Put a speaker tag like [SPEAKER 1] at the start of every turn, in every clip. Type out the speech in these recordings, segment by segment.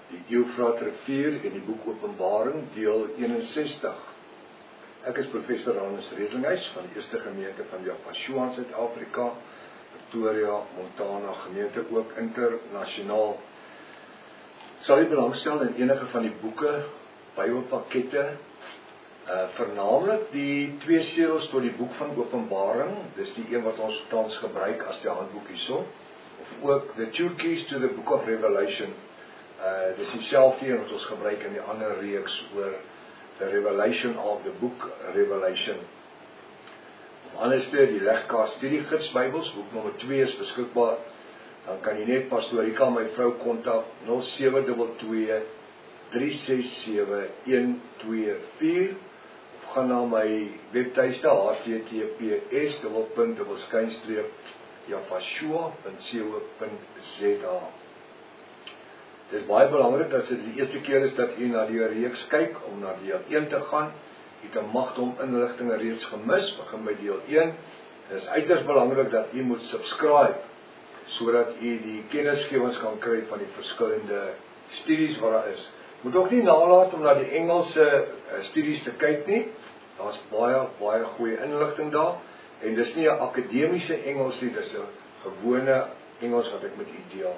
[SPEAKER 1] die Eufraat-rivier en die boek Openbaring, deel 61. Ek is professor Hannes Redlinghuis van die Eerste Gemeente van Japashua in Suid-Afrika, Pretoria, Montana gemeente, ook internasionaal. Sal jy belangstel in enige van die boeke, Bybelpakkette, vernaamlik die 2 seels tot die boek van Openbaring, dis die een wat ons tans gebruik as die handboek hierso, of ook the 2 keys to the book of Revelation, dis dieselfde een wat ons gebruik in die ander reeks oor the revelation of the book Revelation. Of anderste, die Legkaart Studiegids Bybels, boek nommer 2 is beskikbaar, dan kan jy net Pastorika, my vrou, kontak 0722 367 124, of gaan na my webtuiste https://japashua.co.za. Dit is baie belangrik as dit die eerste keer is dat jy na die reeks kyk, om na deel 1 te gaan. Jy kan magdom inligtinge reeds gemis, begin by deel 1. Dit is uiters belangrik dat jy moet subscribe, sodat jy die kennisgewings kan kry van die verskillende studies wat daar is. Moet ook nie nalaat om na die Engelse studies te kyk nie. Daar is baie goeie inligting daar, en dis nie 'n akademiese Engels nie, dis 'n gewone Engels wat ek met u deel.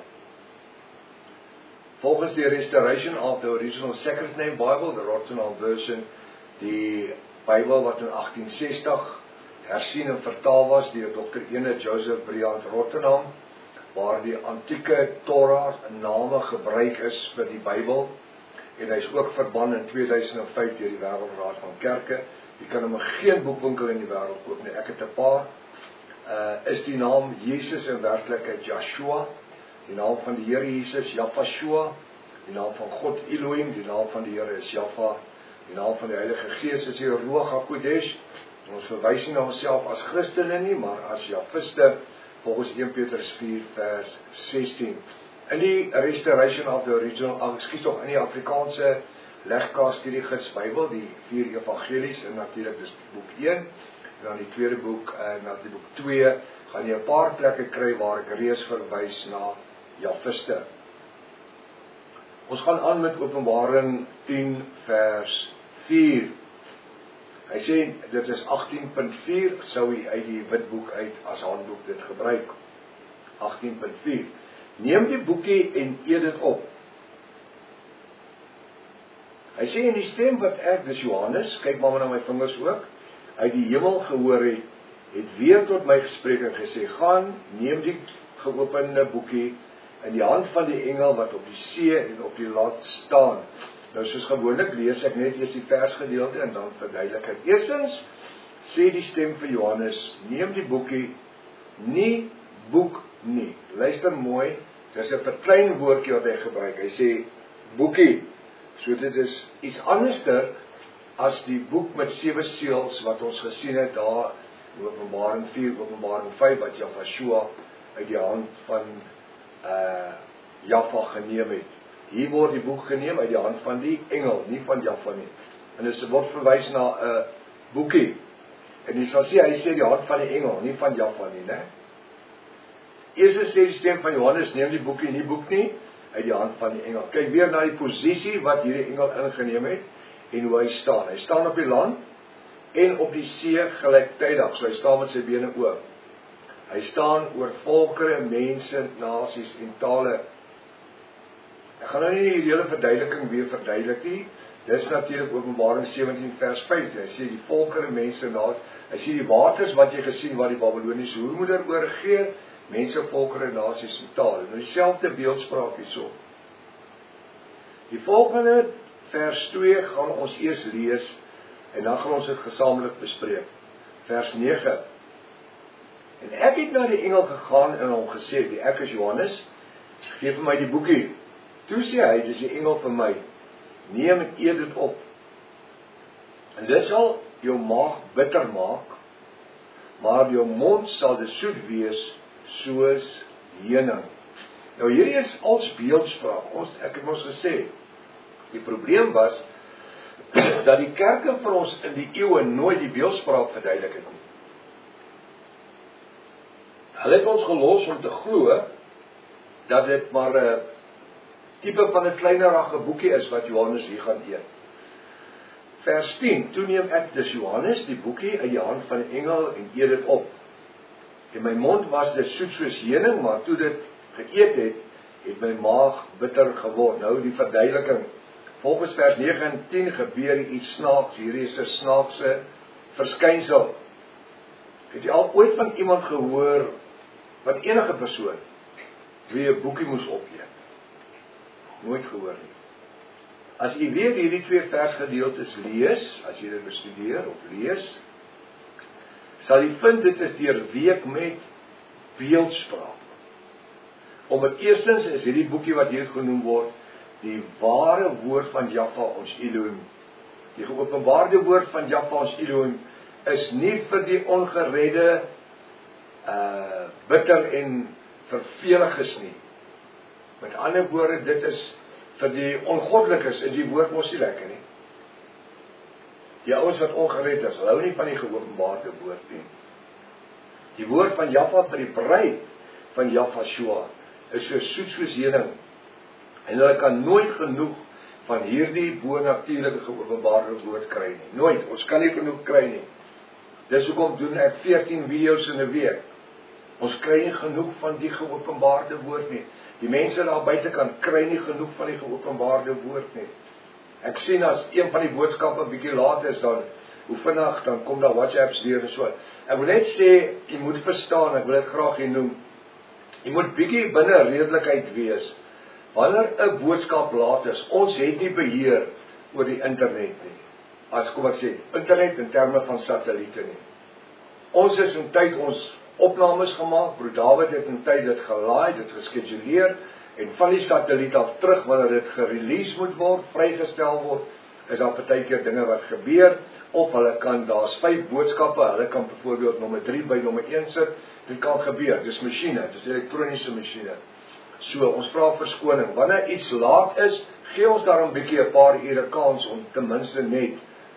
[SPEAKER 1] Volgens die Restoration of the Original Sacred Name Bible, the Rotterdam version, die Bybel wat in 1860 hersien en vertaal was deur Dr. Ene Joseph Briand Rotterdam, waar die antieke Torah name gebruik is vir die Bybel, en hy is ook verban in 2005 deur die Wêreldraad van Kerke. Jy kan hom in geen boekwinkel in die wêreld koop nie. Ek het 'n paar. Is die naam Jesus in werklikheid Joshua, die naam van die Here Jesus Japashua, die naam van God Elohim, die naam van die Here is Jaffa, die naam van die Heilige Gees is die Ruach HaKodesh. Ons verwys nie na onsself as Christene nie, maar as Jafiste, volgens 1 Petrus 4 vers 16. In die Restoration of the Original, in die Afrikaanse Legkaart Studiegids Bybel, die 4 evangelies, en natuurlik dus boek 1, en dan die tweede boek, na die boek 2, gaan jy 'n paar plekke kry waar ek reeds verwys na Jafiste. Ons gaan aan met Openbaring 10 vers 4. Hy sê, dit is 18.4, sou hy uit die witboek uit as handboek dit gebruik. 18.4. Neem die boekie en eet dit op. Hy sê, in die stem wat ek, dis Johannes, kyk maar na my vingers ook, uit die hemel gehoor het weer tot my gespreek en gesê, gaan, neem die geopende boekie in die hand van die engel wat op die see en op die land staan. Nou, soos gewoonlik lees ek net eers die versgedeelte en dan verduidelik ek. Eerstens sê die stem vir Johannes, neem die boekie, nie boek nie. Luister mooi, dit is 'n verklein woordjie wat hy gebruik. Hy sê boekie. So dit is iets anderster as die boek met 7 seels wat ons gesien het daar in Openbaring 4, Openbaring 5 wat Japashua uit die hand van Jaffa geneem het. Hier word die boek geneem uit die hand van die engel, nie van Jaffa nie. En dit word verwys na 'n boekie. En jy sal sien, hy sê die hand van die engel, nie van Jaffa nie, né? Eers sê die stem van Johannes, neem die boekie, nie boek nie, uit die hand van die engel. Kyk weer na die posisie wat hierdie engel ingeneem het, en hoe hy staan. Hy staan op die land, en op die see gelyktydig, so hy staan met sy bene oop. Hy staan oor volkere, mense, nasies en tale. Ek gaan nou nie die hele verduideliking weer verduidelik nie. Dit is natuurlik Openbaring 17 vers 5. Hy sê die volkere, mense, nasies. Hy sê die waters wat jy gesien waar die Babyloniese hoermoeder oorregeer, mense, volkere, nasies en tale. Nou dieselfde beeldspraak hierso. Die volgende vers 2 gaan ons eers lees en dan gaan ons dit gesamentlik bespreek. Vers 9. En ek het na die engel gegaan en hom gesê, die ek is Johannes, gee vir my die boekie. Toe sê hy, dis die engel vir my, neem en eet dit op. En dit sal jou maag bitter maak, maar jou mond sal dit soet wees soos heuning. Nou hierdie is als beeldspraak. Ek het ons gesê, die probleem was dat die kerke vir ons in die eeue nooit die beeldspraak verduidelik het nie. Hulle het ons gelos om te glo dat dit maar tipe van 'n kleinerige boekie is wat Johannes hier gaan eet. Vers 10, toe neem ek, dis Johannes, die boekie uit die hand van die engel en eet dit op. In my mond was dit soet soos heuning, maar toe dit geëet het my maag bitter geword. Nou die verduideliking. Volgens vers 9 en 10 gebeur iets snaaks. Hierdie is 'n snaakse verskynsel. Het jy al ooit van iemand gehoor, van enige persoon, wie 'n boekie moes opeet? Nooit gehoor nie. As jy weer hierdie 2 versgedeeltes lees, as jy dit bestudeer of lees, sal jy vind dit is deurweek met beeldspraak. Omdat eerstens is hierdie boekie wat hier genoem word, die ware woord van Jahwe ons Elohim. Die geopenbaarde woord van Jahwe ons Elohim is nie vir die ongeredde, bitter en verveliges nie. Met ander woorde, dit is vir die ongoddelikes, is die woord mos nie lekker nie. Die ouens wat ongered is, hou nie van die geopenbaarde woord nie. Die woord van Jahwe vir die bruid van Jahwe is so soet soos heuning. En hulle kan nooit genoeg van hierdie bonatuurlike geopenbaarde woord kry nie. Nooit, ons kan nie genoeg kry nie. Dis hoekom doen ek 14 video's in 'n week. Ons kry nie genoeg van die geopenbaarde woord nie. Die mense daar buitekant kry nie genoeg van die geopenbaarde woord nie. Ek sien as een van die boodskappe 'n bietjie laat is, dan hoe vinnig, dan kom daar WhatsApps deur en so. Ek wil net sê, jy moet verstaan, ek wil dit graag hier noem. Jy moet bietjie binne redelikheid wees. Wanneer 'n boodskap laat is, ons het nie beheer oor die internet nie. As kom ek sê, internet in terme van satelliete nie. Ons is in tyd ons opnames gemaak, broer David het in tyd dit gelaai, dit geskeduleer, en van die satelliet af terug, wanneer dit gerelease moet word, vrygestel word, is daar partykeer dinge wat gebeur, of hulle kan, daar's 5 boodskappe, hulle kan byvoorbeeld nommer 3 by nommer 1 sit, dit kan gebeur, dis masjiene, dis elektroniese masjiene. So, ons vra verskoning, wanneer iets laat is, gee ons daarom 'n bietjie 'n paar ure kans om ten minste net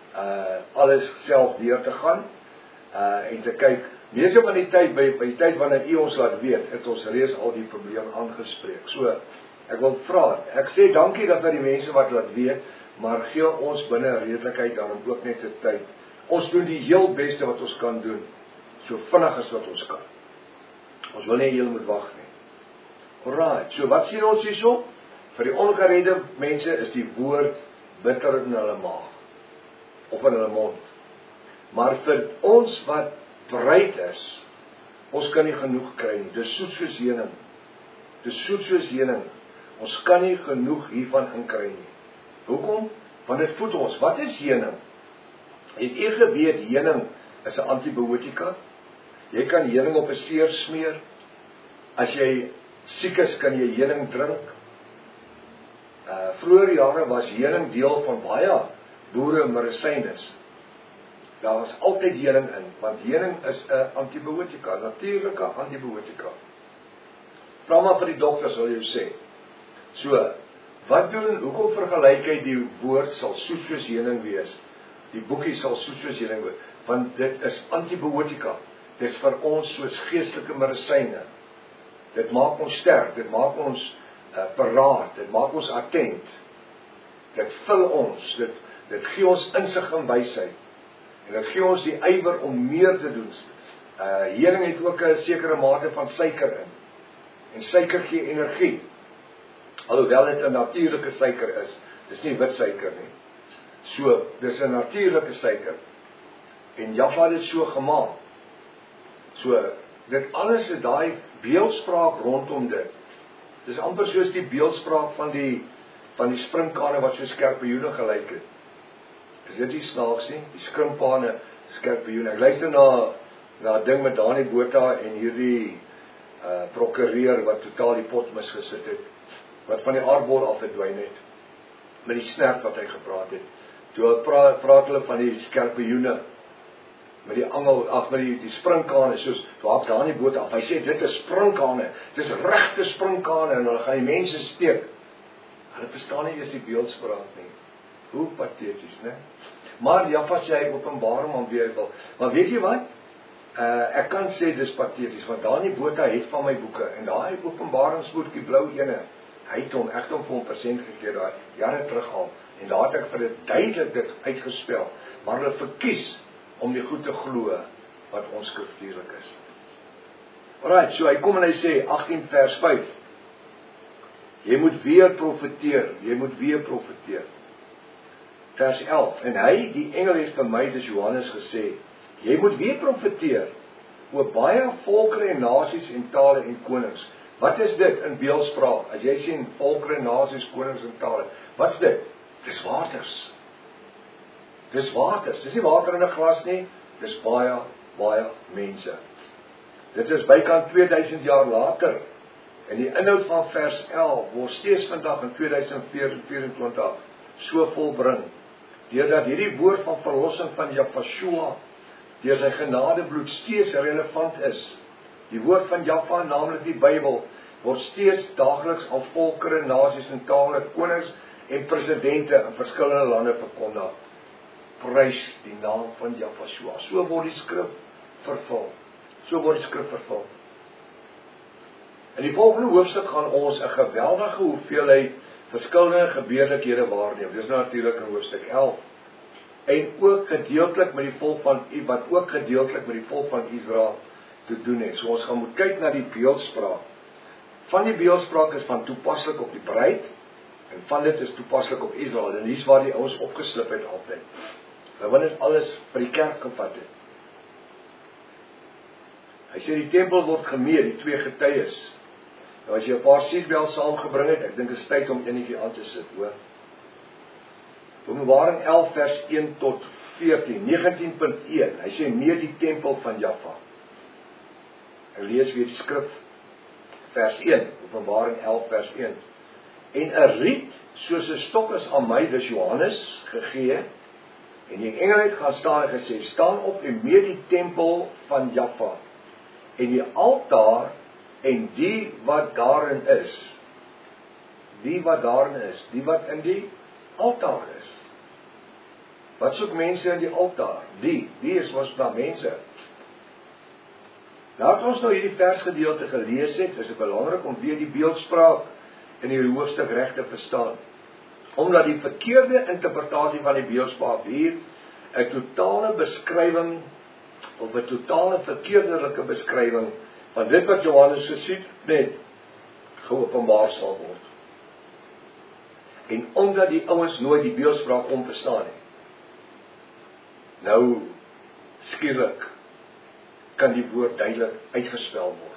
[SPEAKER 1] alles self deur te gaan, en te kyk, meeste van die tyd, by die tyd wanneer u ons laat weet, het ons reeds al die probleem aangespreek. So, ek wil vra, ek sê dankie dat die mense wat laat weet, maar gee ons binne redelikheid daarom ook net 'n tyd. Ons doen die heel beste wat ons kan doen, so vinnig as wat ons kan. Ons wil nie heel moet wag nie. Alright, so wat sien ons hierso? Vir die ongeredde mense is die woord bitter in hulle maag, of in hulle mond. Maar vir ons wat bereid is, ons kan nie genoeg kry nie. Dis soet soos heuning. Dis soet soos heuning. Ons kan nie genoeg hiervan inkry nie. Hoekom? Want dit voed ons. Wat is heuning? Het jy geweet, heuning is 'n antibiotika? Jy kan heuning op 'n seer smeer. As jy siek is, kan jy heuning drink. Vroeger jare was heuning deel van baie boere medisynes. Daar was altyd heuning in, want heuning is 'n antibiotika, natuurlike antibiotika. Vra maar vir die dokter, sal jy sê. So, wat doen, hoekom vergelyk hy die woord sal soet soos heuning wees? Die boekie sal soet soos heuning wees, want dit is antibiotika. Dit is vir ons soos geestelike medisyne. Dit maak ons sterk, dit maak ons paraat, dit maak ons attent. Dit vul ons, dit gee ons insig en wysheid. En dit gee ons die ywer om meer te doen. Heuning het ook 'n sekere mate van suiker in. En suiker gee energie. Alhoewel dit 'n natuurlike suiker is. Dis nie wit suiker nie. So, dis 'n natuurlike suiker. En Jahwe het dit so gemaak. So, dit alles is daai beeldspraak rondom dit. Dis amper soos die beeldspraak van die sprinkane wat so skerpioene gelyk het. Is dit nie snaaks nie? Die skrimpane, skerpioene. Ek luister na 'n ding met Dani Botha en hierdie prokureur wat totaal die pot misgesit het, wat van die aardbol af verdwyn het, met die snert wat hy gepraat het. Toe praat hulle van die skerpioene, met die angel, met die sprinkane, soos, waar Dani Botha af, hy sê, dit is sprinkane, dit is regte sprinkane, en hulle gaan die mense steek. Hulle verstaan nie eers die beeldspraak nie. Hoe pateties, né? Maar Jahwe sê hy openbaar hom aan wie hy wil. Maar weet jy wat? Ek kan sê dis pateties, want Dani Botha het van my boeke, en daai openbaringsboek, die blou ene, Hy het hom vir hom persent gegee daai jare terug al. En daar het ek vir dit duidelik dit uitgespel. Maar hulle verkies om die goed te glo wat onskriftuurlik is. Alright, so hy kom en hy sê 18 vers 5. Jy moet weer profeteer. Vers 11. En hy, die engel het vir my, dis Johannes gesê, jy moet weer profeteer oor baie volkere en nasies en tale en konings. Wat is dit in beeldspraak? As jy sien volkere, nasies, konings en tale, wat's dit? Dis waters. Dis nie water in 'n glas nie, dis baie mense. Dit is bykant 2000 jaar later. En die inhoud van vers 11 word steeds vandag in 2024 so volbring. Deurdat hierdie woord van verlossing van Jahwe deur sy genadebloed steeds relevant is. Die woord van Jahwe, naamlik die Bybel, word steeds daagliks aan volkere, nasies en tale, konings en presidente in verskillende lande verkondig. Prys die naam van Jahwe. So word die skrif vervul. In die volgende hoofstuk gaan ons 'n geweldige hoeveelheid verskillende gebeurlikhede waarneem. Dis natuurlik in hoofstuk 11. En ook gedeeltelik met die volk van Israel te doen het. So ons gaan moet kyk na die beeldspraak. Van die beeldspraak is van toepaslik op die bruid en van dit is toepaslik op Israel. En hier's waar die ouens opgeslip het altyd. Want dit alles by die kerk gevat het. Hy sê die tempel word gemeet, die twee getuies. Nou as jy 'n paar seatbelts saamgebring het, ek dink dit is tyd om enetjie aan te sit, hoor. Openbaring 11 vers 1 tot 14, 19.1. Hy sê meet die tempel van Jahwe. Ek lees weer die skrif. Vers 1, Openbaring 11 vers 1. En 'n riet soos 'n stok is aan my, dis Johannes, gegee. En die engel het gaan staan en gesê, staan op en meet die tempel van Jahwe. En die altaar en die wat daarin is. Die wat in die altaar is. Wat soek mense in die altaar? Die is ons na mense. Nadat ons nou hierdie versgedeelte gelees het, is dit belangrik om weer die beeldspraak in hierdie hoofstuk reg te verstaan. Omdat die verkeerde interpretasie van die beeldspraak hier 'n totale beskrywing of 'n totale verkeerdelike beskrywing van dit wat Johannes gesien net geopenbaar sal word. En omdat die ouens nooit die beeldspraak verstaan het, nou skielik kan die woord duidelik uitgespel word.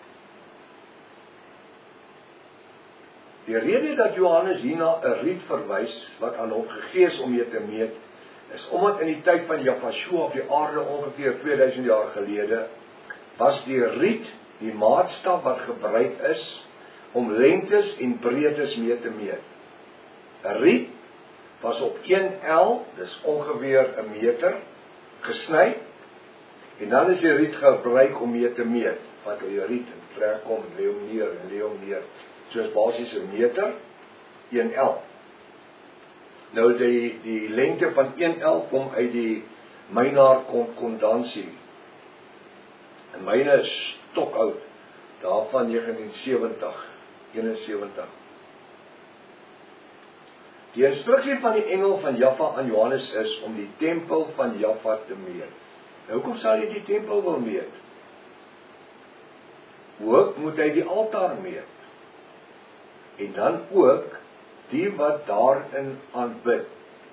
[SPEAKER 1] Die rede dat Johannes hierna 'n riet verwys wat aan hom gegee is om mee te meet, is omdat in die tyd van Jahwe op die aarde ongeveer 2000 jaar gelede was die riet die maatstaf wat gebruik is om lengtes en breedtes mee te meet. 'n Riet was op 1 L, dis ongeveer 'n meter, gesny, en dan is die riet gebruik om mee te meet. Wat die riet in trek kom, lê hom neer. So is basies 'n meter, 1 L. Nou die lengte van 1 L kom uit die Mynaar konkordansie. En myne is stokoud, daarvan 1971. Die instruksie van die engel van Jahwe aan Johannes is om die tempel van Jahwe te meet. Nou hoekom sal hy die tempel wil meet? Ook moet hy die altaar meet. En dan ook die wat daarin aanbid.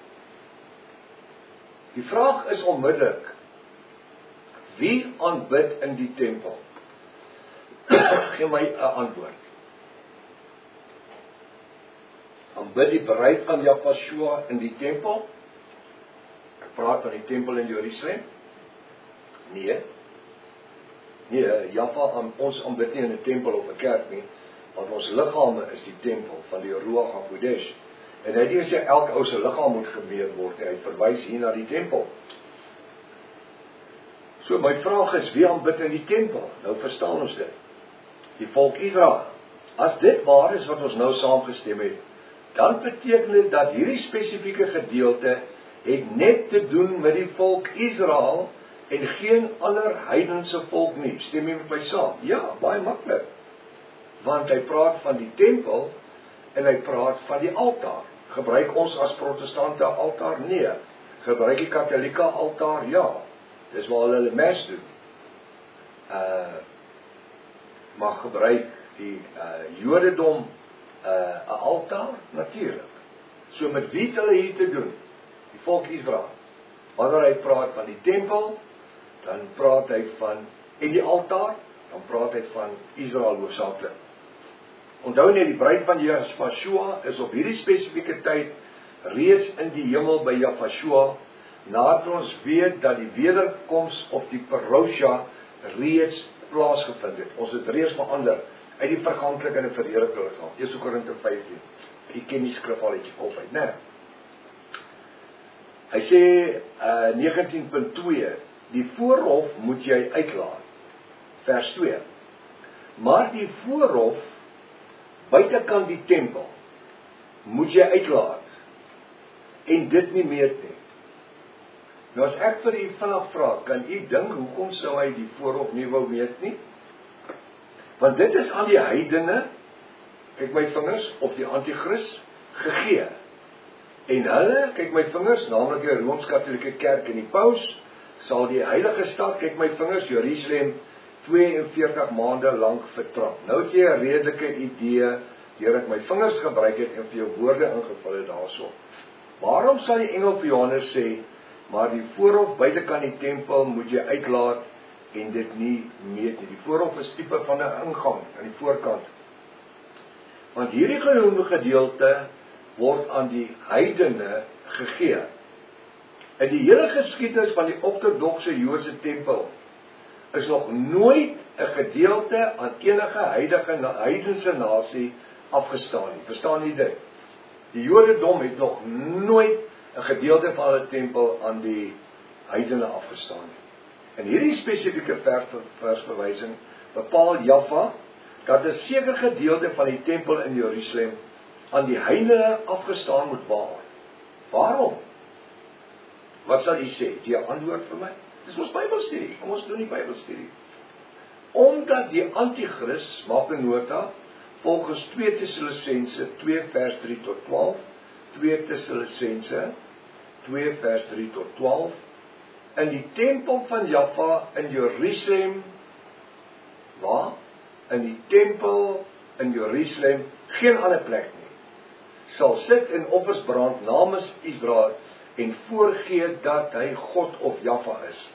[SPEAKER 1] Die vraag is onmiddellik, wie aanbid in die tempel? Gee my 'n antwoord. Aanbid die bruid van Jahwe in die tempel? Ek praat van die tempel in Jerusalem? Nee, Jahwe, ons aanbid nie in 'n tempel of 'n kerk nie, want ons liggame is die tempel van die Ruach HaKodesh. En hy het gesê elke ou se liggaam moet gemeet word. Hy verwys hier na die tempel. So my vraag is, wie aanbid in die tempel? Nou verstaan ons dit. Die volk Israel. As dit waar is wat ons nou saamgestem het, dan beteken dit dat hierdie spesifieke gedeelte het net te doen met die volk Israel en geen ander heidense volk nie. Stem jy met my saam? Ja, baie maklik. Want hy praat van die tempel en hy praat van die altaar. Gebruik ons as protestante altaar? Nee. Gebruik die katholieke altaar? Ja. Dis waar hulle mes doen. Maar gebruik die Jodendom 'n altaar? Natuurlik. So met wie het hulle hier te doen? Die volk Israel. Wanneer hy praat van die tempel, dan praat hy van, en die altaar, dan praat hy van Israel hoofsaaklik. Onthou net, die bruid van Jahshua is op hierdie spesifieke tyd reeds in die hemel by Jahshua, nadat ons weet dat die wederkoms of die parousia reeds plaasgevind het. Ons is reeds verander uit die verganklike en die verheerlikte liggaam. 1 Korinte 15. Jy ken die skrif al uit jou kop uit, né? Hy sê 19.2, die voorhof moet jy uitlaat. Vers 2. Maar die voorhof buitekant die tempel moet jy uitlaat en dit nie meet nie. Nou as ek vir u vinnig vra, kan u dink hoekom sou hy die voorhof nie wou meet nie? Want dit is aan die heidene, kyk my vingers, of die antichrist gegee. En hulle, kyk my vingers, naamlik die Rooms-Katolieke Kerk en die Paus, sal die heilige stad, kyk my vingers, Jerusalem 42 maande lank vertrap. Nou het jy 'n redelike idee, deur ek my vingers gebruik het en vir jou woorde ingevul het daarso. Waarom sal die engel vir Johannes sê, maar die voorhof buitekant die tempel moet jy uitlaat en dit nie meet nie? Die voorhof is tipe van 'n ingang aan die voorkant. Want hierdie genoemde gedeelte word aan die heidene gegee. In die hele geskiedenis van die ortodokse Joodse tempel is nog nooit 'n gedeelte aan enige heidense nasie afgestaan nie. Verstaan jy dit? Die Jodendom het nog nooit 'n gedeelte van hulle tempel aan die heidene afgestaan nie. In hierdie spesifieke versverwysing bepaal Jaffa dat 'n sekere gedeelte van die tempel in Jerusalem aan die heidene afgestaan moet word. Waarom? Wat sal u sê? Die antwoord vir my? Dis ons Bybelstudie. Kom ons doen die Bybelstudie. Omdat die antichrist, maak 'n nota, volgens 2 Tessalonisense 2 vers 3 tot 12, 2 Tessalonisense 2 vers 3 tot 12, in die tempel van Jaffa in Jerusalem, waar? In die tempel in Jerusalem, geen ander plek nie, sal sit en offers brand namens Israel en voorgee dat hy God of Jaffa is.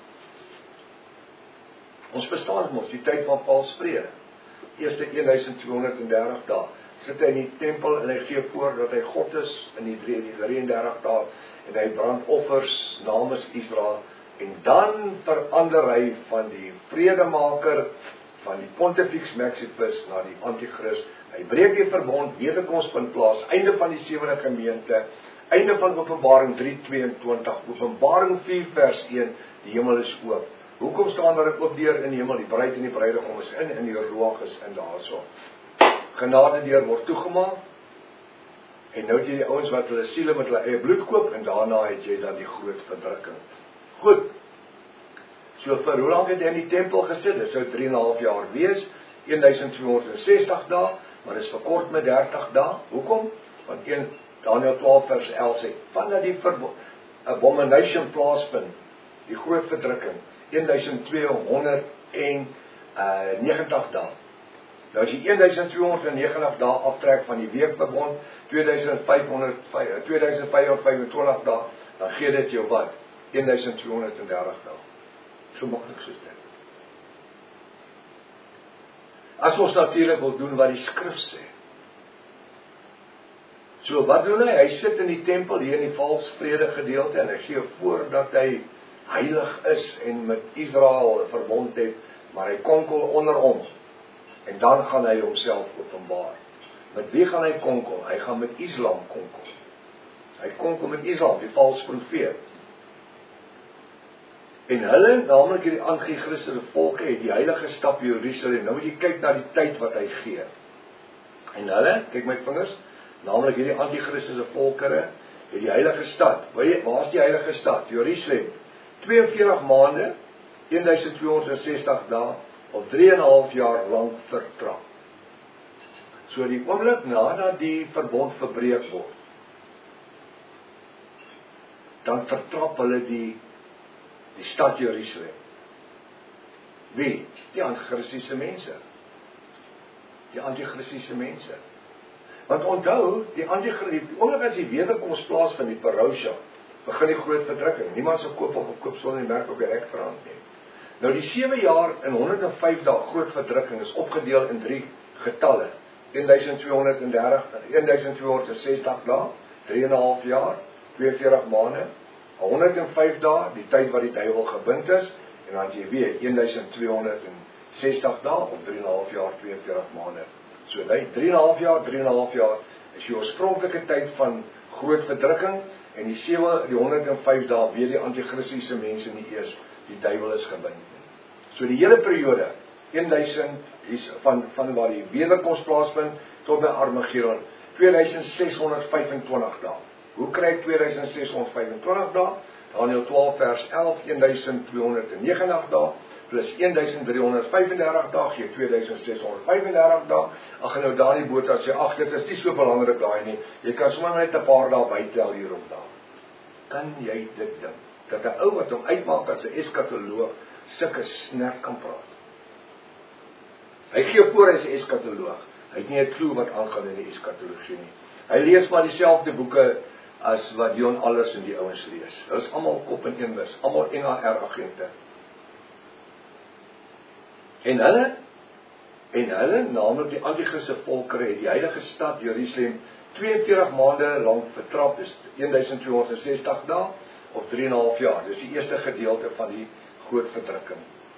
[SPEAKER 1] Ons verstaan mos die tyd van Paalsvrede. Eerste 1230 dae. Sit hy in die tempel en hy gee voor dat hy God is in die 33 dae en hy brand offers namens Israel en dan verander hy van die vredemaker van die Pontifex Maximus na die antichrist. Hy breek die verbond, wederkoms vind plaas, einde van die 7de gemeente, einde van Openbaring 3:22, Openbaring 4 vers 1, die hemel is oop. Hoekom staan daar 'n oop deur in die hemel? Die bruid en die bruidegom is in die ruach is in daarso. Genade deur word toegemaak. En nou het jy die ouens wat hulle siele met hulle eie bloed koop en daarna het jy dan die groot verdrukking. Goed. So vir hoe lank het hy in die tempel gesit? Dit sou 3,5 jaar wees, 1260 dae, maar dit is verkort met 30 dae. Hoekom? Want 1 Daniël 12 vers 11 sê, vandat die abomination plaasvind, die groot verdrukking, 1290 dae. Nou as jy 1290 dae aftrek van die weekverbond, 2525 dae, dan gee dit jou wat? 1230 dae. So maklik soos dit. As ons natuurlik wil doen wat die skrif sê. So wat doen hy? Hy sit in die tempel hier in die valsvrede gedeelte en hy gee voor dat hy heilig is en met Israel verbond het, maar hy konkel onder ons. En dan gaan hy homself openbaar. Met wie gaan hy konkel? Hy gaan met Islam konkel. Hy konkel met Islam, die valse profeet. En hulle, naamlik die antichristelijke volke, het die heilige stad Jerusalem. Nou moet jy kyk na die tyd wat hy gee. En hulle, kyk my vingers, naamlik die antichristelijke volkere, het die heilige stad. Waar is die heilige stad? Jerusalem. 42 maande, 1260 dae, of 3,5 jaar lang vertrap. So die oomblik nadat die verbond verbreek word, dan vertrap hulle die stad Jerusalem. Wie? Die antichristiese mense. Die antichristiese mense. Want onthou, die oomblik as die wederkoms plaasvind die parousia, begin die groot verdrukking. Niemand sal koop of verkoop sonder die merk op die rekterhand nie. Nou die 7 jaar en 105 dae groot verdrukking is opgedeel in 3 getalle. 1260 dae, 3,5 jaar, 42 maande, 105 dae, die tyd wat die duiwel gebind is, en dan jy weer 1260 dae, of 3,5 jaar, 42 maande. So 3,5 jaar, is die oorspronklike tyd van groot verdrukking, en die 105 dae weet die antichristiese mense nie eers, die duiwel is gebind. So die hele periode, 1000, van waar die wederkoms plaasvind, tot by Armageddon, 2625 dae. Hoe kry ek 2625 dae? Daniël 12 vers 11, 1290 dae, plus 1335 dae, gee 2635 dae. Ag nou Dani Botha sê, ag dit is nie so belangrik daai nie, jy kan sommer net 'n paar dae bytel hierom daar. Kan jy dit dink, dat 'n ou wat hom uitmaak as 'n eskatoloog, sulke snert kan praat? Hy gee voor hy is 'n eskatoloog, hy het nie 'n klou wat aangaan in die eskatologie nie. Hy lees maar dieselfde boeke as wat Dion Allers en die ouens lees. Hulle is almal kop en een mis, almal NHR agente. En hulle, naamlik die antichristse volkere, het die heilige stad Jerusalem 42 maande lank vertrap, dus 1260 dae, of 3,5 jaar. Dis die eerste gedeelte van die groot verdrukking.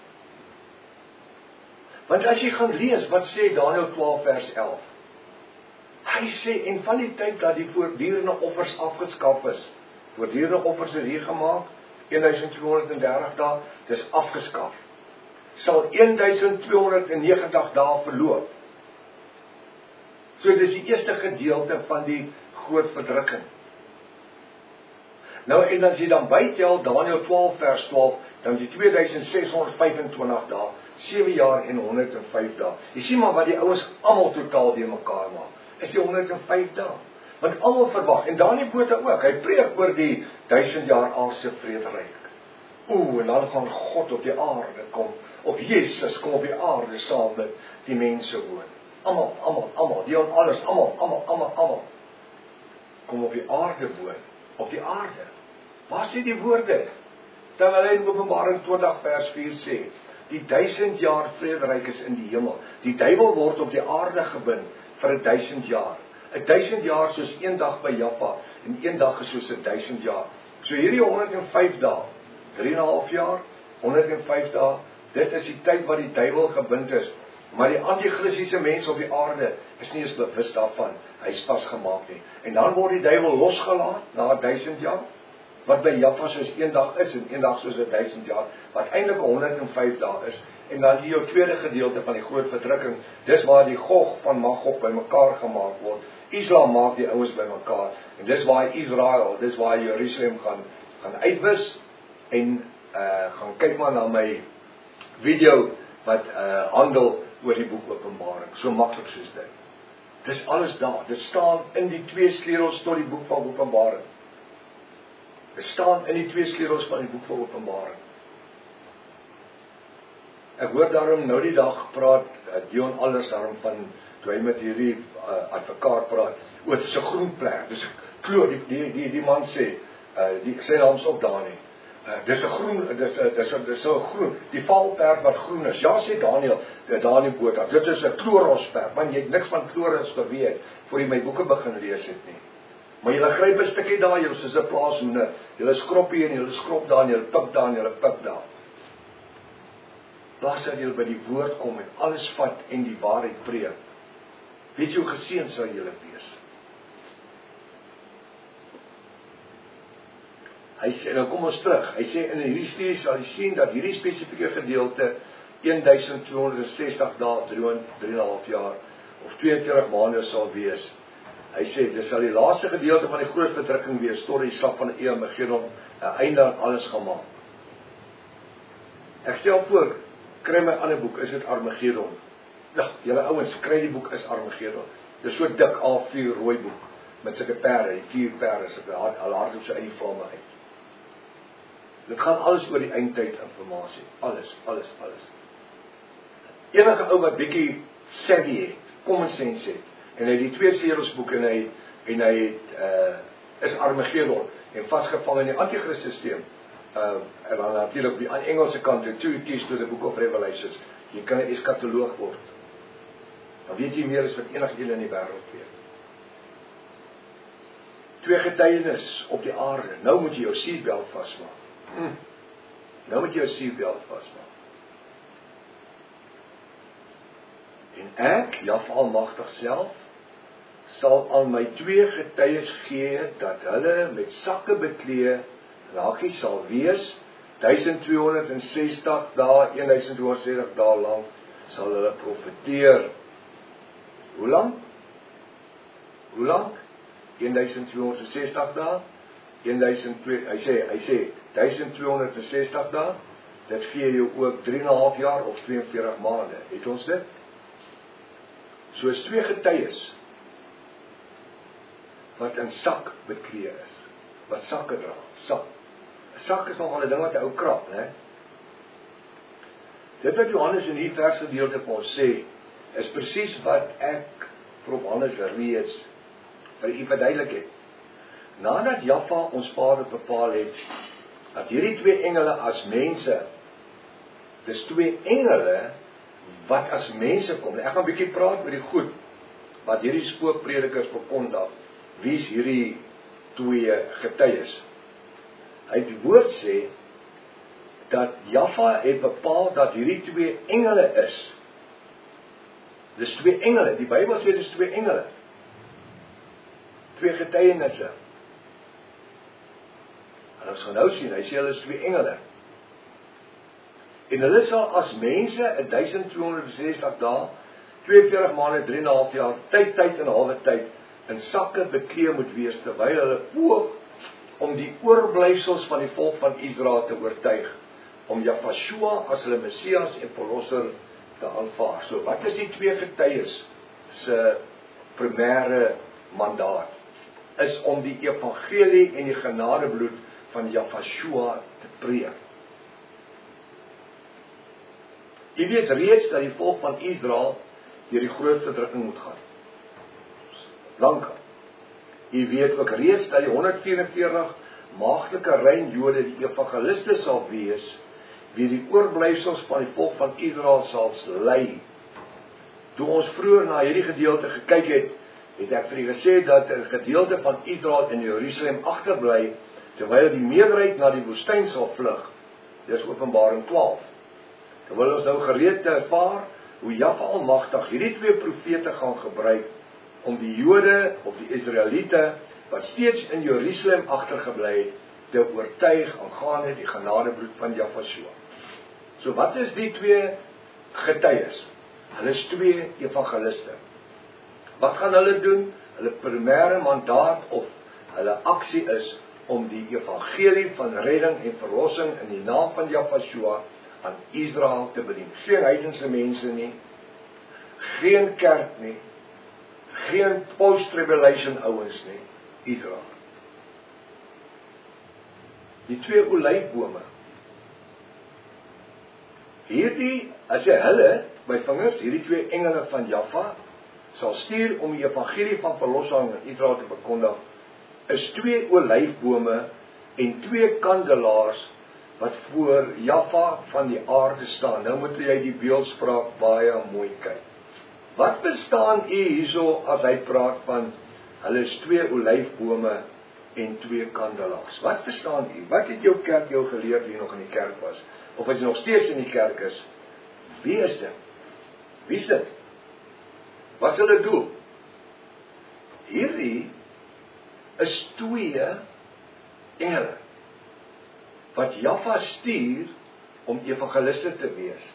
[SPEAKER 1] Want as jy gaan lees, wat sê Daniël 12 vers 11? Hy sê, en van die tyd dat die voortdurende offers afgeskaf is, voortdurende offers is hier gemaak, 1230 dae, dis afgeskaf, sal 1290 dae verloop. So dis die eerste gedeelte van die groot verdrukking. Nou en as jy dan bytel Daniël 12 vers 12, dan die 2625 dae, 7 jaar en 105 dae. Jy sien maar wat die ouens almal totaal die mekaar maak, is die 105 dae. Want almal verwag, en Dani Botha ook, hy preek oor die 1000 jaar aardse vrederyk. En dan gaan God op die aarde kom, of Jesus kom op die aarde saam met die mense woon. Almal, die on alles, almal, kom op die aarde woon, op die aarde. Waar sê die woorde? Terwyl hy in Openbaring 20 vers 4 sê, die 1000 jaar vrederyk is in die hemel. Die duiwel word op die aarde gebind vir 1000 jaar. 1000 jaar soos een dag by Jaffa, en een dag is soos 1000 jaar. So hierdie 105 dae, 3,5 jaar, 105 dae, dit is die tyd wat die duiwel gebind is. Maar die antichristiese mense op die aarde is nie eens bewus daarvan. Hy is vasgemaak nie. En dan word die duiwel losgelaat na 1000 jaar, wat by Jaffa soos een dag is, en een dag soos 1000 jaar, wat eintlik 105 dae is. En dan die jou tweede gedeelte van die groot verdrukking, dis waar die Gog van Magog by mekaar gemaak word. Islam maak die ouens by mekaar, en dis waar Israel, dis waar Jerusalem gaan uitwis, en gaan kyk maar na my video, wat handel oor die boek Openbaring, so maklik soos dit. Dis alles daar, dit staan in die 2 sleutels tot die boek van Openbaring. Dit staan in die 2 sleutels van die boek van Openbaring. Ek hoor daarom nou die dag praat, Dion Allers daarom van, toe hy met hierdie advokaat praat, dit is 'n groen plek, dis 'n kleur, die man sê, sy naam is ook daar nie, dis 'n groen, dis 'n groen, die valperd wat groen is, ja sê Dani Botha, dit is 'n kloorrosperd, man jy het niks van kloorros geweet, voor jy my boeke begin lees het nie, maar jy gryp 'n stukkie daar, jy soos 'n plaashoene, jy skrop hier en jy skrop daar en jy pik daar en jy pik daar. Plaas dat jy by die woord kom en alles vat en die waarheid preek. Weet jy hoe geseën sal jy wees? Hy sê, nou kom ons terug, hy sê in hierdie studie sal jy sien dat hierdie spesifieke gedeelte 1260 dae, 3,5 jaar, of 42 maande sal wees. Hy sê, dit sal die laaste gedeelte van die groot verdrukking wees, tot die slag van die Armageddon, 'n einde aan alles gemaak. Ek stel voor, kry my ander boek, is dit Armageddon? Ja, julle ouens, kry die boek is Armageddon. Dis so dik A4 rooi boek met sulke perde, die 4 perde, al hardop so uit die vlamme uit. Dit gaan alles oor die eindtyd informasie, alles. Enige ou wat bietjie savvy het, common sense het, en hy die 2 serelsboek en hy is Armageddon en vasgevang in die anti-Christ-systeem. En dan natuurlik op die Engelse kant, the 2 keys to the book of Revelations, jy kan 'n eskatoloog word. Dan weet jy meer as wat enige een in die wêreld weet. 2 getuienis op die aarde, nou moet jy jou seatbelt vasmaak. Nou moet jy jou seatbelt vasmaak. En ek, Jahwe Almagtig self, sal aan my 2 getuies gee, dat hulle met sakke beklee, rakie sal wees, 1260 dae, 1260 dae lang, sal hulle profeteer. Hoe lang? 1260 dae? Hy sê 1260 dae, dit gee jou ook 3,5 jaar of 42 maande. Het ons dit? Soos 2 getuies, wat in sak beklee is, wat sakke dra, sak. 'n Sak is nogal 'n ding wat 'n ou krap, né? Dit wat Johannes in hierdie versgedeelte vir ons sê, is presies wat ek, Prof. Hannes reeds vir u verduidelik het. Nadat Jahwe ons Vader bepaal het, dat hierdie 2 engele as mense, dis 2 engele, wat as mense kom. Ek gaan 'n bietjie praat oor die goed, wat hierdie spookpredikers verkondig. Wie is hierdie 2 getuies? Hy die woord sê, dat Jahwe het bepaal dat hierdie 2 engele is. Dis 2 engele, die Bybel sê dis 2 engele. 2 getuienisse. En ons gaan nou sien, hy sê hulle is 2 engele. En hulle sal as mense 1260 dae, 42 maande, 3,5 jaar, tyd en 'n halwe tyd, in sakke beklee moet wees, terwyl hulle poog om die oorblyfsels van die volk van Israel te oortuig, om Jahwe as hulle Messias en Verlosser te aanvaar. So wat is die 2 getuies se primêre mandaat? Is om die evangelie en die genadebloed van Jahwe te preek. Jy weet reeds dat die volk van Israel deur die groot verdrukking moet gaan. Lank. Jy weet ook reeds dat die 144 maagdelike rein Jode die evangeliste sal wees, wie die oorblyfsels van die volk van Israel sal lei. Toe ons vroeër na hierdie gedeelte gekyk het, het ek vir u gesê dat 'n gedeelte van Israel in Jerusalem agterbly, terwyl die meerderheid na die woestyn sal vlug. Dis Openbaring 12. Terwyl ons nou gereed te ervaar hoe Jahwe Almagtig hierdie 2 profete gaan gebruik om die Jode of die Israeliete wat steeds in Jerusalem agtergebly het, te oortuig aangaande die genadebloed van Jahwe. So wat is die 2 getuies? Hulle is 2 evangeliste. Wat gaan hulle doen? Hulle primêre mandaat of hulle aksie is om die evangelie van redding en verlossing in die naam van Jahwe aan Israel te bedien. Geen heidense mense nie, geen kerk nie, geen post-tribulation ouens nie, Israel. Die 2 olyfbome. Hierdie, as jy hulle, my vingers, hierdie 2 engele van Jahwe, sal stuur om die evangelie van verlossing in Israel te verkondig, is 2 olyfbome en 2 kandelaars wat voor Jahwe van die aarde staan. Nou moet jy die beeldspraak baie mooi kyk. Wat bestaan hierso as hy praat van hulle is 2 olyfbome en 2 kandelaars? Wat verstaan u? Wat het jou kerk jou geleer wie nog in die kerk was? Of as jy nog steeds in die kerk is, wie is dit? Wie is dit? Wat is hulle doel? Hierdie is 2 engele wat Jahwe stuur om evangeliste te wees.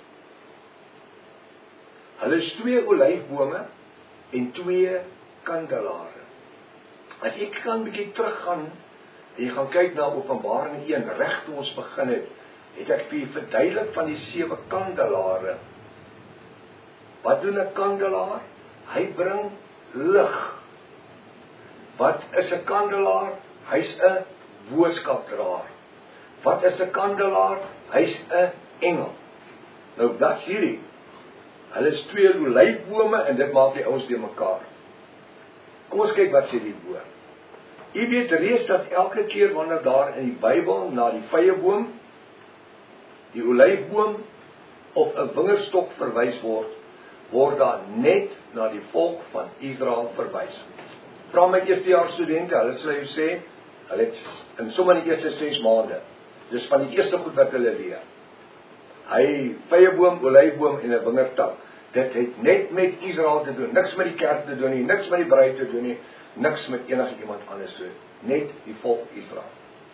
[SPEAKER 1] Hulle is 2 olyfbome en 2 kandelare. As ek kan 'n bietjie teruggaan en jy gaan kyk na Openbaring 1 reg toe ons begin het ek vir verduidelik van die 7 kandelare. Wat doen 'n kandelaar? Hy bring lig. Wat is 'n kandelaar? Hy's 'n boodskapdraer. Wat is 'n kandelaar? Hy's 'n engel. Nou, dat's hierdie. Hulle is 2 olyfbome en dit maak die ouens te mekaar. Kom ons kyk wat sê die woord. U weet reeds dat elke keer wanneer daar in die Bybel na die vyeboom, die olyfboom of 'n wingerdstok verwys word daar net na die volk van Israel verwys. Vra my eerstejaars studente, hulle sal jou sê, hulle het in sommer die eerste 6 maande, dis van die eerste goed wat hulle leer. Hy, vyeboom, olyfboom en 'n wingerdstok. Dit het net met Israel te doen, niks met die kerk te doen nie, niks met die bruid te doen nie, niks met enige iemand anders te doen, net die volk Israel.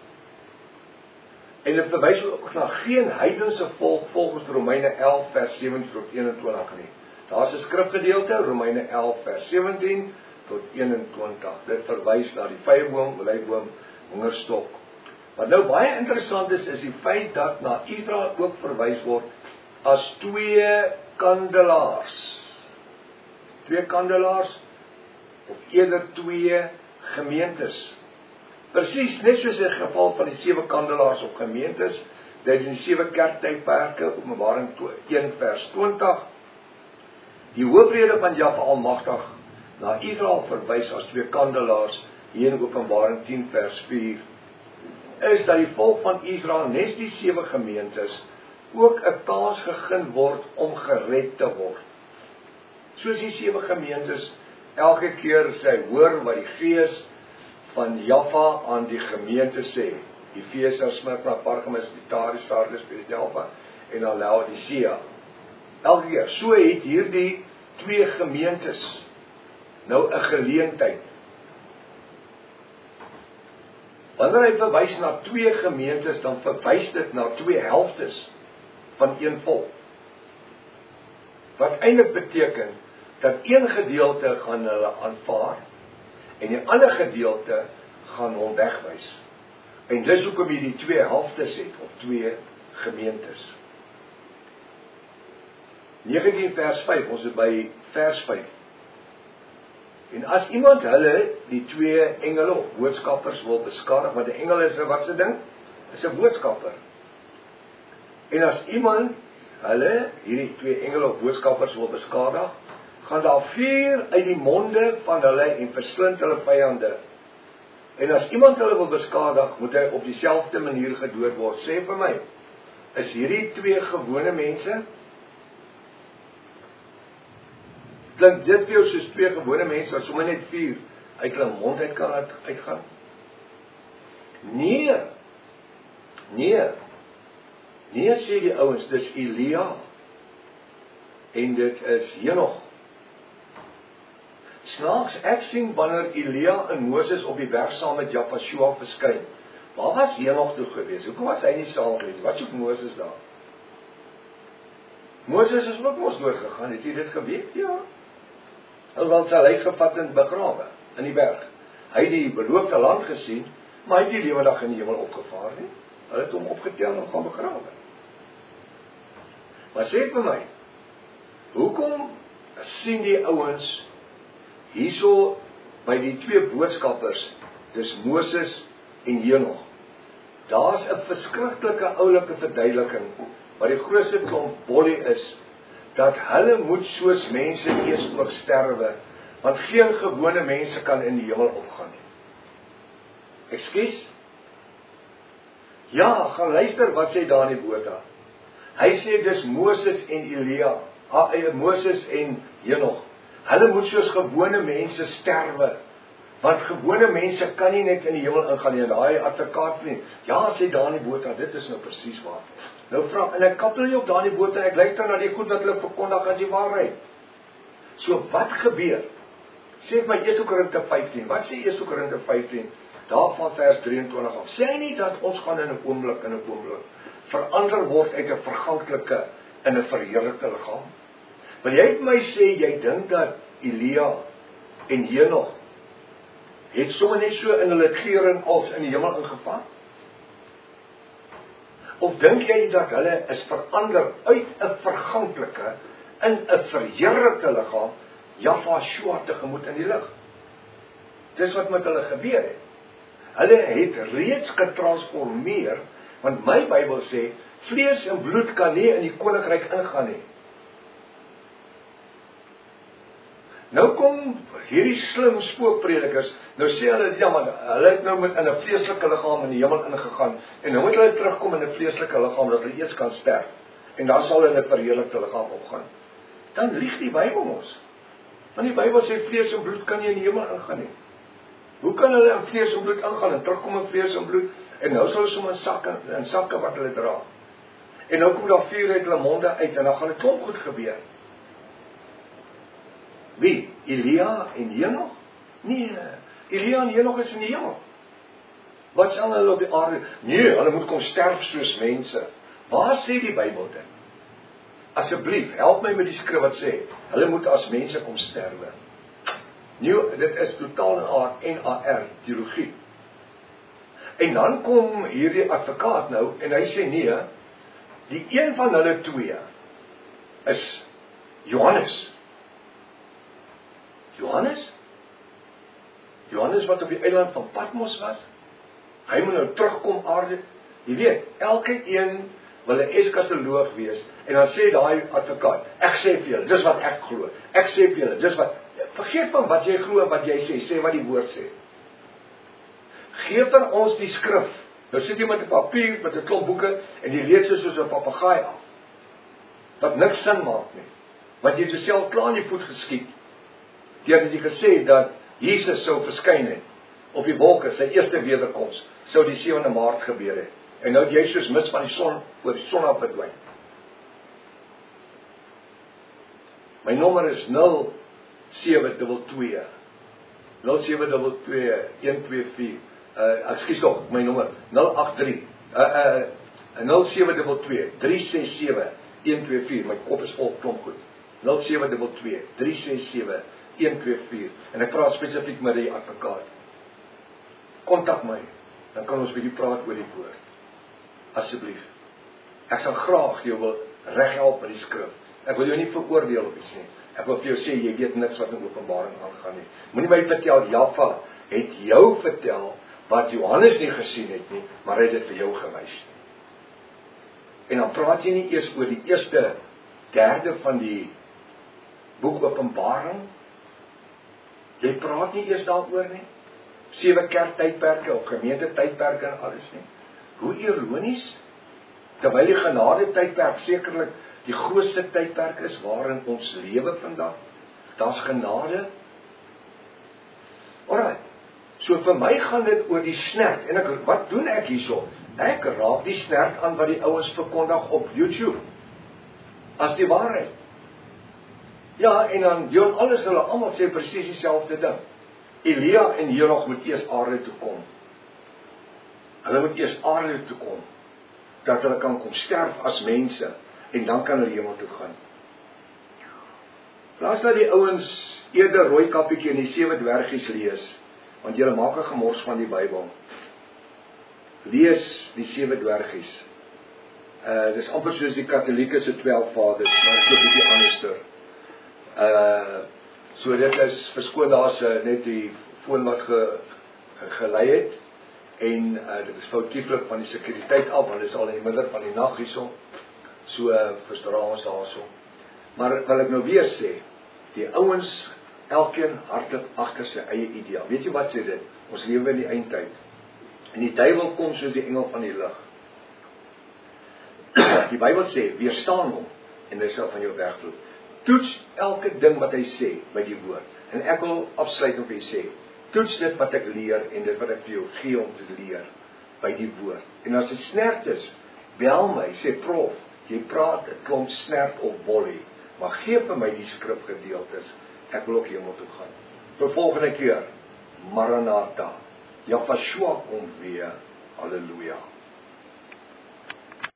[SPEAKER 1] En dit verwys ook na geen heidense volk volgens Romeine 11 vers 17 tot 21 nie. Daar's 'n skrifgedeelte, Romeine 11 vers 17 tot 21. Dit verwys na die vyeboom, olyfboom, wingerdstok. Wat nou baie interessant is die feit dat na Israel ook verwys word as 2 kandelaars. 2 kandelaars, of eerder 2 gemeentes. Presies, net soos in die geval van die 7 kandelaars of gemeentes, dit is die 7 kerktydperke, Openbaring 1 vers 20. Die hoofrede van Jahwe Almagtig na Israel verwys as 2 kandelaars, hier in Openbaring 10 vers 4, is dat die volk van Israel, nes die 7 gemeentes, ook 'n kans gegee word om gered te word. Soos die 7 gemeentes elke keer sê, hoor wat die Gees van Jahwe aan die gemeente sê. Efesiërs, Smyrna, Pergamos, Thyatira, Sardes, Philadelphia en dan Laodicea. Elke keer, so het hierdie 2 gemeentes nou 'n geleentheid. Wanneer hy verwys na 2 gemeentes, dan verwys dit na 2 helftes van een volk. Wat eintlik beteken dat een gedeelte gaan hulle aanvaar en die ander gedeelte gaan hom wegwys. En dis hoekom jy die 2 helftes het of 2 gemeentes. 19 vers 5, ons is by vers 5. En as iemand hulle, die 2 engele of boodskappers wil beskadig, want 'n engel is 'n wat se ding? Is 'n boodskapper. En as iemand hulle, hierdie 2 engele of boodskappers wil beskadig, gaan daar vuur uit die monde van hulle en verslind hulle vyande. En as iemand hulle wil beskadig, moet hy op dieselfde manier gedood word. Sê vir my, is hierdie 2 gewone mense? Klink dit vir jou soos 2 gewone mense wat sommer net vuur uit hulle mond uit kan uitgaan? Nee, sê die ouens, dis Elia en dit is Henog. Snaaks, ek sien wanneer Elia en Moses op die berg saam met Jahwe verskyn. Waar was Henog toe gewees? Hoekom was hy nie saam gewees? Wat soek Moses daar? Moses is ook mos doodgegaan, het jy dit geweet? Ja. Hulle was sy lijk gevat en begrawe in die berg. Hy het die beloofde land gesien, maar hy het nie lewendig in die hemel opgevaar nie. Hulle het hom opgetel en gaan begrawe. Maar sê vir my, hoekom sien die ouens hierso by die 2 boodskappers, dis Moses en Henog? Daar's 'n verskriklike oulike verduideliking, wat die grootste klomp bolie is, dat hulle moet soos mense eers ook sterwe, want geen gewone mense kan in die hemel opgaan nie. Ekskuus? Ja, gaan luister wat sê daar in die Bota. Hy sê dis Moses en Elia, Moses en Henog. Hulle moet soos gewone mense sterwe, want gewone mense kan nie net in die hemel ingaan nie. En daai advokaat vriend, ja, sê daar in die Bota, dit is nou presies waar. Nou vra, en ek kappel nie op daar in die Bota, ek luister na die goed wat hulle verkondig as die waarheid. So wat gebeur? Sê vir my 1 Korinte 15, wat sê 1 Korinte 15? Daarvan vers 23 af. Sê hy nie dat ons gaan in 'n oomblik verander word uit 'n verganklike in 'n verheerlikte liggaam? Wil jy vir my sê, jy dink dat Elia en Henog het sommer net so in hulle klering als in die hemel ingevat? Of dink jy dat hulle is verander uit 'n verganklike in 'n verheerlikte liggaam Jaffa tegemoet in die lig. Dis wat met hulle gebeur het. Hulle het reeds getransformeer, want my Bybel sê, vlees en bloed kan nie in die koninkryk ingaan nie. Nou kom hierdie slim spookpredikers, nou sê hulle, ja man, hulle het nou met in 'n vleeslike liggaam in die hemel ingegaan, en nou moet hulle terugkom in 'n vleeslike liggaam, dat hulle eers kan sterf, en dan sal hulle in 'n verheerlikte liggaam opgaan. Dan lieg die Bybel ons. Want die Bybel sê, vlees en bloed kan nie in die hemel ingaan nie. Hoe kan hulle in vlees en bloed ingaan, en terugkom in vlees en bloed, en nou sal hulle sommer in sakke wat hulle dra. En nou kom daar vuur uit hulle monde uit, en dan gaan dit klomp goed gebeur. Wie? Elia en Henog? Nee, Elia en Henog is in die hemel. Wat sal hulle op die aarde? Nee, hulle moet kom sterf soos mense. Waar sê die Bybel dit? Asseblief, help my met die skrif wat sê, hulle moet as mense kom sterwe. Nou, dit is totaal NAR teologie. En dan kom hierdie advokaat nou, en hy sê nee, die een van hulle twee is Johannes. Johannes wat op die eiland van Patmos was, hy moet nou terugkom aarde. Jy weet, elke een wil 'n eskatoloog wees, en dan sê daai advokaat, ek sê vir julle, dis wat ek glo, ek sê vir julle, dis wat, vergeet van wat jy glo en wat jy sê wat die woord sê. Geef vir ons die skrif. Nou sit jy met 'n papier, met 'n klomp boeke, en jy lees soos 'n papegaai af, wat niks sin maak nie, want jy het jouself klaar in die voet geskiet, deurdat jy gesê dat Jesus sou verskyn het, op die wolke, sy eerste wederkoms, sou die 7de Maart gebeur het, en nou het jy soos mis van die son, voor die son af verdwyn. My nommer is 0722 124, ekskuus tog, my nommer, 083, 0722 367 124, my kop is vol klomp goed, 0722 367 124, en ek praat spesifiek met die advokaat. Kontak my, dan kan ons bietjie praat oor die woord. Asseblief. Ek sal graag jou wil reghelp met die skrif. Ek wil jou nie veroordeel of iets nie. Ek wil vir jou sê, jy weet niks wat in Openbaring aangaan nie. Moenie my vertel, Jaffa het jou vertel, wat Johannes nie gesien het nie, maar hy het dit vir jou gewys. En dan praat jy nie eers oor die eerste derde van die boek Openbaring. Jy praat nie eers daaroor nie. 7 kerktydperke of gemeente tydperke en alles nie. Hoe ironies, terwyl die genade tydperk sekerlik die grootste tydperk is waarin ons lewe vandag. Daar's genade. Alright. So vir my gaan dit oor die snert. En wat doen ek hierso? Ek raak die snert aan wat die ouens verkondig op YouTube. As die waarheid. Ja, en dan doen alles, hulle almal sê presies dieselfde ding. Elia en Henog moet eers aarde toe kom. Hulle moet eers aarde toe kom, dat hulle kan kom sterf as mense, en dan kan hulle hemel toe gaan. Plaas dat die ouens eerder rooi kappietjie en die 7 dwergies lees, want julle maak 'n gemors van die Bybel. Lees die 7 dwergies. Dis amper soos die Katolieke se 12 vaders, maar dit is 'n bietjie anderster. So dit is verskoon daar's net die foon wat gelei het, en dit is foutieflik van die sekuriteit af, want dit is al in die middel van die nag hierso, so versdra ons daarso. Maar wil ek nou weer sê, die ouens, elkeen hartlik agter sy eie ideaal. Weet jy wat sê dit? Ons lewe in die eindtyd, en die duiwel kom soos die engel van die lig. Die Bybel sê, weerstaan hom, en hy sal van jou wegvloei. Toets elke ding wat hy sê by die woord. En ek wil afsluit op hy sê, toets dit wat ek leer en dit wat ek vir jou gee om te leer by die woord. En as dit snert is, bel my, sê prof, jy praat 'n klomp snert of bollie, maar gee vir my die skrifgedeeltes, ek wil ook hemel toe gaan. Tot volgende keer, Maranatha, Jaffa kom weer, halleluja.